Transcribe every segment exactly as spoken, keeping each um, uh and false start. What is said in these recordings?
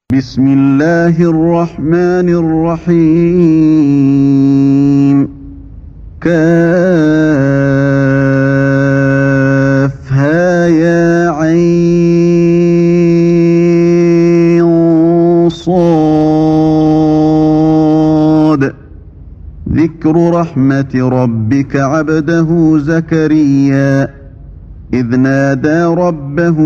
বিসমিল্লাহির রহমানির রহিম। কাফ হা ইয়া আইন সাদ। যিকরু রাহমাতি রাব্বিকা আবদাহু যাকারিয়া إذ نادى ربه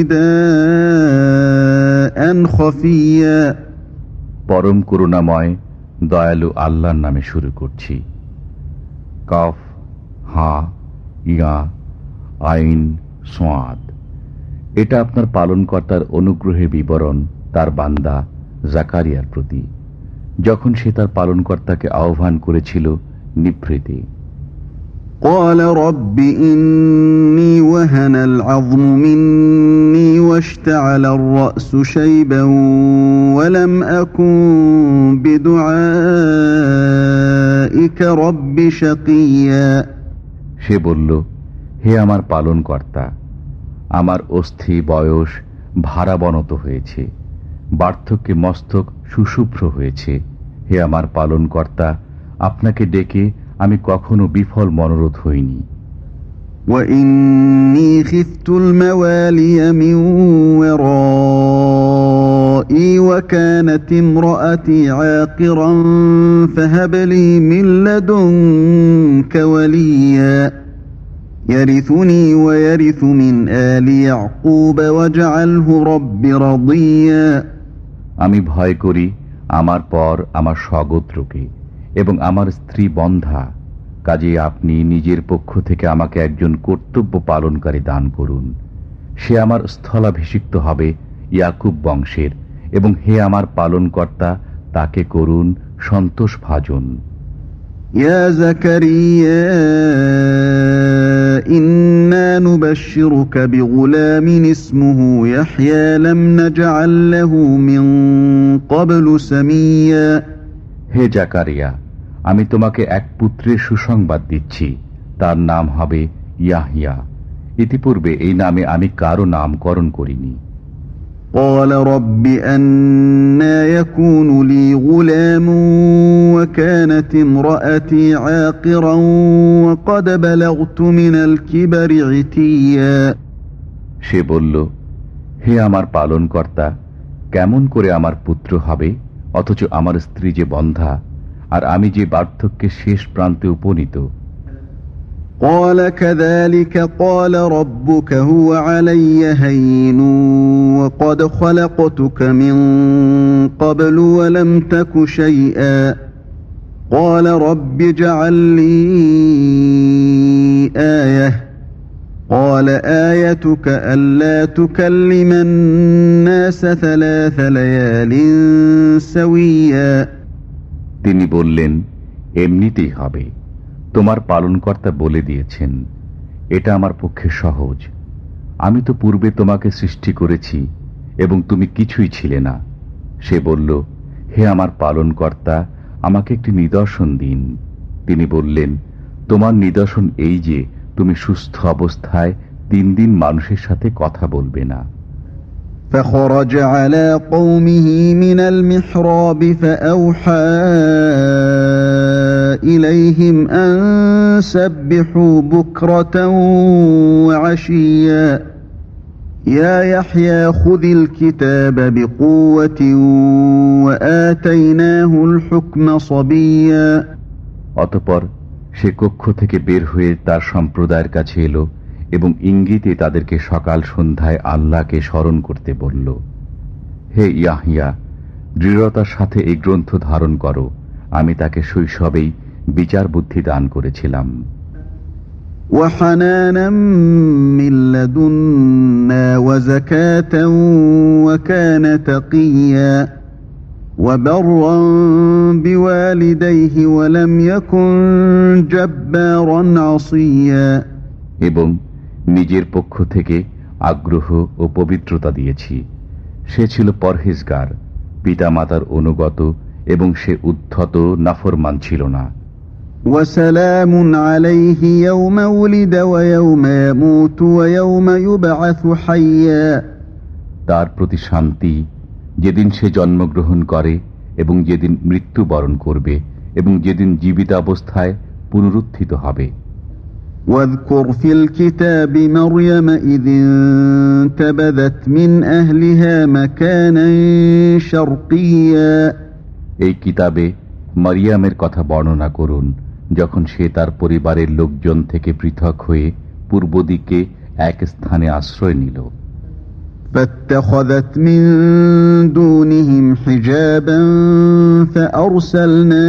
نداء خفيا। পরম করুণাময় দয়ালু আল্লাহর নামে শুরু করছি। কাফ হা ইয়া আইন সাদ। এটা আপনার পালনকর্তার অনুগ্রহের বিবরণ তার বান্দা জাকারিয়ার প্রতি, যখন সে তার পালনকর্তাকে আহ্বান করেছিল নিভৃতে। قال رب إني وهن العظم مني واشتعل الرأس شيبا ولم أكن بدعائك رب شقيا। সে বলল, হে আমার পালনকর্তা, আমার অস্থি বয়স ভারাবনত হয়েছে, বার্ধক্যে মস্তক সুশুভ্র হয়েছে। হে আমার পালনকর্তা, আপনাকে ডেকে আমি কখনো বিফল মনোরথ হইনি। وإني خفت الموالي من ورائي وكانت امرأتي عاقرا فهب لي من لدنك وليا يرثني ويرث من آل يعقوب واجعله رب رضيا। আমি ভয় করি আমার পর আমার স্বগোত্রকে এবং আমার স্ত্রী বন্ধা, কাজে আপনি নিজের পক্ষ থেকে আমাকে একজন কর্তব্য পালনকারী দান করুন। সে আমার স্থলাভিষিক্ত হবে ইয়াকুব বংশের, এবং হে আমার পালনকর্তা, তাকে করুন সন্তোষ ভাজন। ইয়া যাকারিয়া ইন্না নুবাশশিরুকা বিগুলামিন ইসমুহু ইয়াহইয়া লাম নাজআল লাহু মিন ক্বাবলু সামিয়া। হে জাকারিয়া, আমি তোমাকে এক পুত্রের সুসংবাদ দিচ্ছি, তার নাম হবে ইয়াহইয়া। ইতিপূর্বে এই নামে আমি কারো নামকরণ করিনি। قال رب أنى يكون لي غلام وكانت امرأتي عاقرا وقد بلغت من الكبر عتيا। সে বলল, হে আমার পালনকর্তা, কেমন করে আমার পুত্র হবে, অথচ আমার স্ত্রী যে বন্ধা, আর আমি যে বার্ধক্যের শেষ প্রান্তে উপনীত। قال كذلك قال ربك هو علي هين وقد خلقتك من قبل ولم تك شيئا قال رب اجعل لي آية قال آيتك ألا تكلم الناس ثلاث ليال سويا। তিনি বললেন, এমনিতেই হবে, তোমার পালনকর্তা বলে দিয়েছেন, এটা আমার পক্ষে সহজ। আমি তো পূর্বে তোমাকে সৃষ্টি করেছি এবং তুমি কিছুই ছিলে না। সে বলল, হে আমার পালনকর্তা, আমাকে একটি নিদর্শন দিন। তিনি বললেন, তোমার নিদর্শন এই যে তুমি সুস্থ অবস্থায় তিন দিন মানুষের সাথে কথা বলবে না। فخرج على قومه من المحراب فأوحى إليهم أن سبحوا بكرة وعشيا يا يحيى خذ الكتاب بقوة وآتيناه الحكم صبيا। অতঃপর সে কক্ষ থেকে বের হয়ে তার সম্প্রদায়ের কাছে এলো এবং ইঙ্গিতে তাদেরকে সকাল সন্ধ্যায় আল্লাহকে স্মরণ করতে বলল। হে ইয়াহইয়া, দৃঢ়তার সাথে এই গ্রন্থ ধারণ করো, আমি তাকে শৈশবেই বিচার বুদ্ধি দান করেছিলাম। وحنانا من لدنا وزكاة وكان تقيا وبرا بوالديه ولم يكن جبارا عصيا। এবং নিজের পক্ষ থেকে আগ্রহ ও পবিত্রতা দিয়েছি। সে ছিল পরহেজগার, পিতামাতার অনুগত, এবং সে উদ্ধত নাফরমান ছিল না। وسلام عليه يوم ولد ويوم يموت ويوم يبعث حيا। তার প্রতি শান্তি যেদিন সে জন্মগ্রহণ করে এবং যেদিন মৃত্যুবরণ করবে এবং যেদিন জীবিত অবস্থায় পুনরুত্থিত হবে। واذكر في الكتاب مريم إذ انتبذت من أهلها مكانا شرقيا। এই কিতাবে মারিয়ামের কথা বর্ণনা করুন, যখন সে তার পরিবারের লোকজন থেকে পৃথক হয়ে পূর্ব দিকে এক স্থানে আশ্রয় নিল। فاتخذت من دونهم حجابا فأرسلنا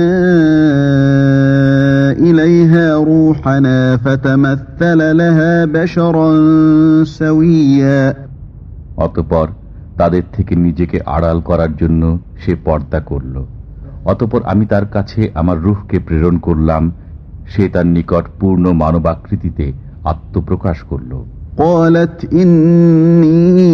إليها روحنا فتمثل لها بشرا سويا। অতঃপর তাদের থেকে নিজেকে আড়াল করার জন্য সে পর্দা করল। অতঃপর আমি তার কাছে আমার রূহকে প্রেরণ করলাম, সে তার নিকট পূর্ণ মানবাকৃতিতে আত্মপ্রকাশ করল। قالت إني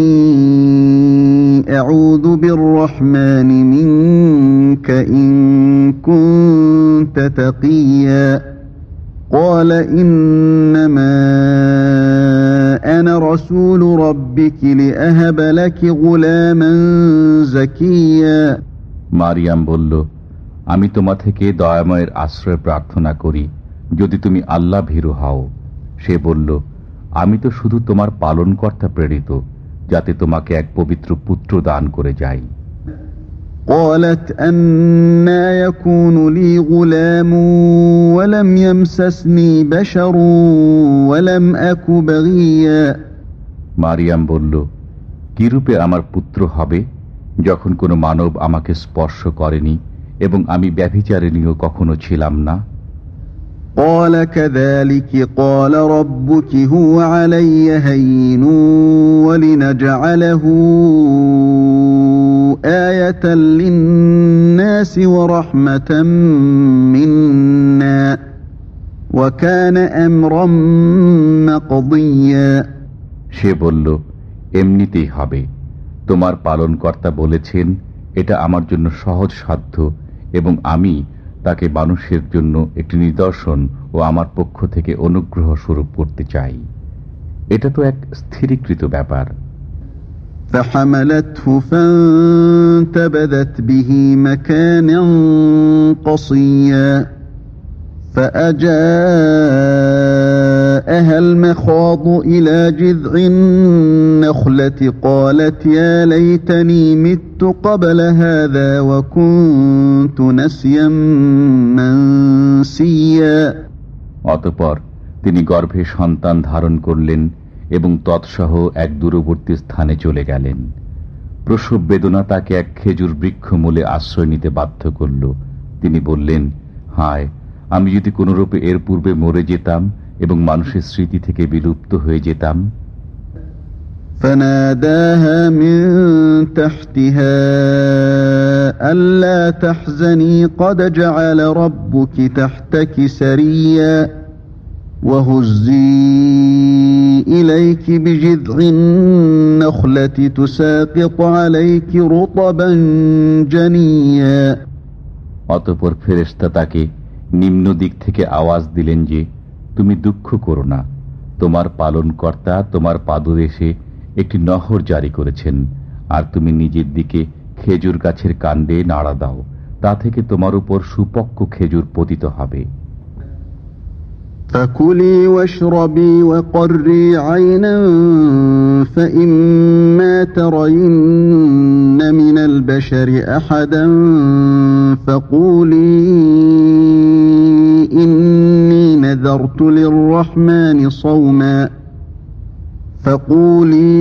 أعوذ بالرحمن منك إن كنت تقيا قال إنما أنا رسول ربك لأهب لك غلاما زكيا। মারিয়াম বলল, আমি তোমা থেকে দয়াময়ের আশ্রয় প্রার্থনা করি যদি তুমি আল্লাহ ভীরু হও। সে বলল, আমি তো শুধু তোমার পালনকর্তা প্রেরিত, যাতে তোমাকে এক পবিত্র পুত্র দান করে যাই। قالت أنى يكون لي غلام ولم يمسسني بشر ولم أك بغيا। মারিয়াম বলল, কিরূপে আমার পুত্র হবে, যখন কোনো মানব আমাকে স্পর্শ করেনি এবং আমি ব্যভিচারিণীও কখনো ছিলাম না। قال كذلك قال ربك هو علي هين ولنجعله آية للناس ورحمة منا وكان أمرا مقضيا। সে বলল, এমনিতেই হবে। তোমার পালনকর্তা বলেছেন, এটা আমার জন্য সহজ সাধ্য এবং আমি তাকে মানুষের জন্য একটি নিদর্শন ও আমার পক্ষ থেকে অনুগ্রহ স্বরূপ করতে চাই। এটা তো এক স্থিরীকৃত ব্যাপার। فحملته فانتبذت به مكانا قصيا فأجاءها المخاض إلى جذع النخلة قالت يا ليتني مت قبل هذا وكنت نسيا منسيا। অতঃপর তিনি গর্ভে সন্তান ধারণ করলেন এবং তৎসহ এক দূরবর্তী স্থানে চলে গেলেন। প্রসব বেদনা তাকে এক খেজুর বৃক্ষ মূলে আশ্রয় নিতে বাধ্য করল। তিনি বললেন, হায়, আমি যদি কোনরূপে এর পূর্বে মরে যেতাম এবং মানুষের স্মৃতি থেকে বিলুপ্ত হয়ে যেতাম। فناداها من تحتها ألا تحزني قد جعل ربك تحتك سريا وهزي إليك بجذع النخلة تساقط عليك رطبا جنيا। অতঃপর ফেরেশতা তাকে নিম্ন দিক থেকে আওয়াজ দিলেন যে, তুমি দুঃখ করো না, তোমার পালনকর্তা তোমার পাদদেশে একটি নহর জারি করেছেন, আর তুমি নিজের দিকে খেজুর গাছের কাণ্ডে নাড়া দাও, তা থেকে তোমার উপর সুপক্ক খেজুর পতিত হবে। فكلي واشربي وقري عينا فإما ترين من البشر أحدا فقولي إني نذرت للرحمن صوما فقولي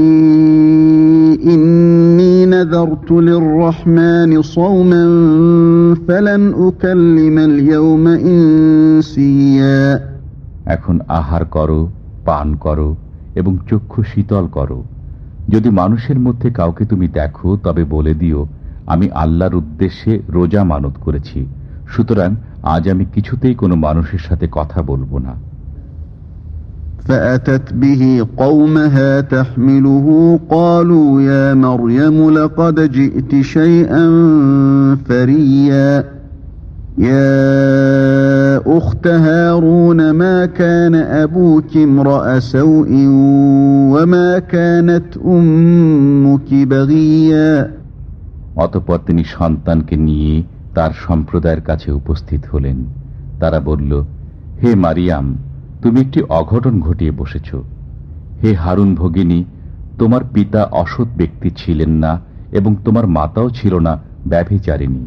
إني نذرت للرحمن صوما فلن أكلم اليوم إنسيا। এখন আহার করো, পান করো এবং চক্ষু শীতল করো। যদি মানুষের মধ্যে কাউকে তুমি দেখো, তবে বলে দিও, আমি আল্লাহর উদ্দেশ্যে রোজা মানত করেছি, সুতরাং আজ আমি কিছুতেই কোনো মানুষের সাথে কথা বলবো না। فأتت به قومها تحمله قالوا يا مريم لقد جئت شيئا فريا يا أخت هارون ما كان أبوك امرأ سوء وما كانت أمك بغيا। অতঃপর তিনি সন্তানকে নিয়ে তার সম্প্রদায়ের কাছে উপস্থিত হলেন। তারা বলল, হে মারিয়াম, তুমি একটি অঘটন ঘটিয়ে বসেছ। হে হারুন ভগিনী, তোমার পিতা অসৎ ব্যক্তি ছিলেন না এবং তোমার মাতাও ছিল না ব্যভিচারিণী।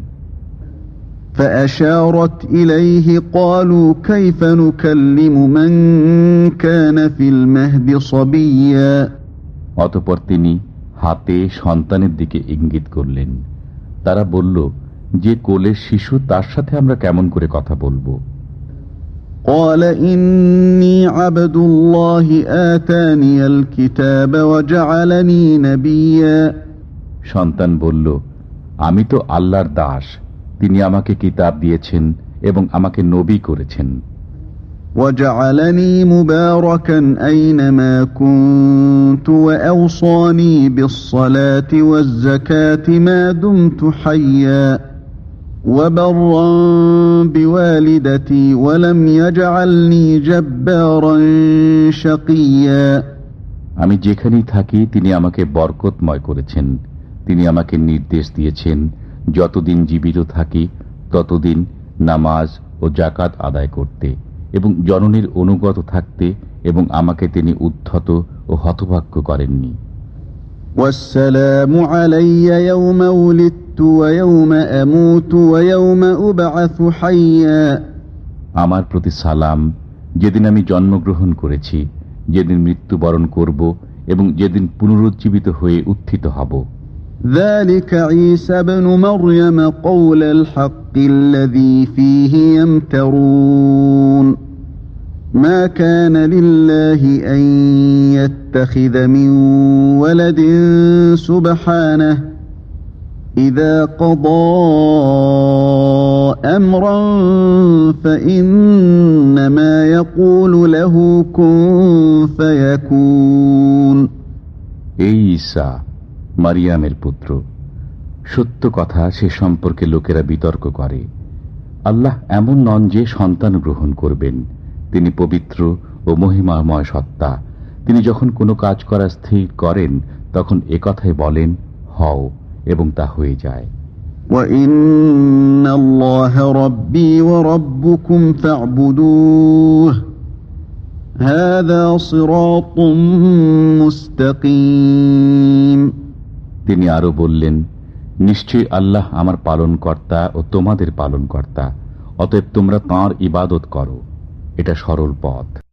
فأشارت إليه قالوا كيف نكلم من كان في المهد صبيا। অতঃপর তিনি হাতে সন্তানের দিকে ইঙ্গিত করলেন। তারা বলল, যে কোলের শিশু তার সাথে আমরা কেমন করে কথা বলবো? قال إني عبد الله آتاني الكتاب وجعلني نبيا। সন্তান বলল, আমি তো আল্লাহর দাস, তিনি আমাকে কিতাব দিয়েছেন এবং আমাকে নবী করেছেন। وجعلني مباركا أينما كنت وأوصاني بالصلاة والزكاة ما دمت حيا وبرا بوالدتي ولم يجعلني جبارا شقيا। আমি যেখানেই থাকি তিনি আমাকে বরকতময় করেছেন। তিনি আমাকে নির্দেশ দিয়েছেন যতদিন জীবিত থাকি ততদিন নামাজ ও যাকাত আদায় করতে এবং জননীর অনুগত থাকতে, এবং আমাকে তিনি উদ্ধত ও হতভাগ্য করেননি। والسلام علي يوم ولدت ويوم أموت ويوم أبعث حيا। আমার প্রতি সালাম যেদিন আমি জন্মগ্রহণ করেছি, যেদিন মৃত্যুবরণ করব এবং যেদিন পুনরুজ্জীবিত হয়ে উত্থিত হব। ذلك عيسى بن مريم قول الحق الذي فيه يمترون ما كان لله أن يتخذ من ولد سبحانه إذا قضى أمرا فإنما يقول له كن فيكون। এই ঈসা মারিয়ামের পুত্র, সত্য কথা সে সম্পর্কে লোকেরা বিতর্ক করে। আল্লাহ এমন নন যে সন্তান গ্রহণ করবেন। তিনি পবিত্র ও মহিমাময় সত্তা। তিনি যখন কোনো কাজ করা স্থির করেন তখন একথাই বলেন, হও, এবং তা হয়ে যায়। وَإِنَّ اللَّهَ رَبِّي وَرَبُّكُمْ فَاعْبُدُوهُ هَذَا صِرَاطٌ مُسْتَقِيمٌ। তিনি আরো বললেন, নিশ্চয়ই আল্লাহ আমার পালনকর্তা ও তোমাদের পালনকর্তা, অতএব তোমরা তাঁর ইবাদত করো, এটা সরল পথ।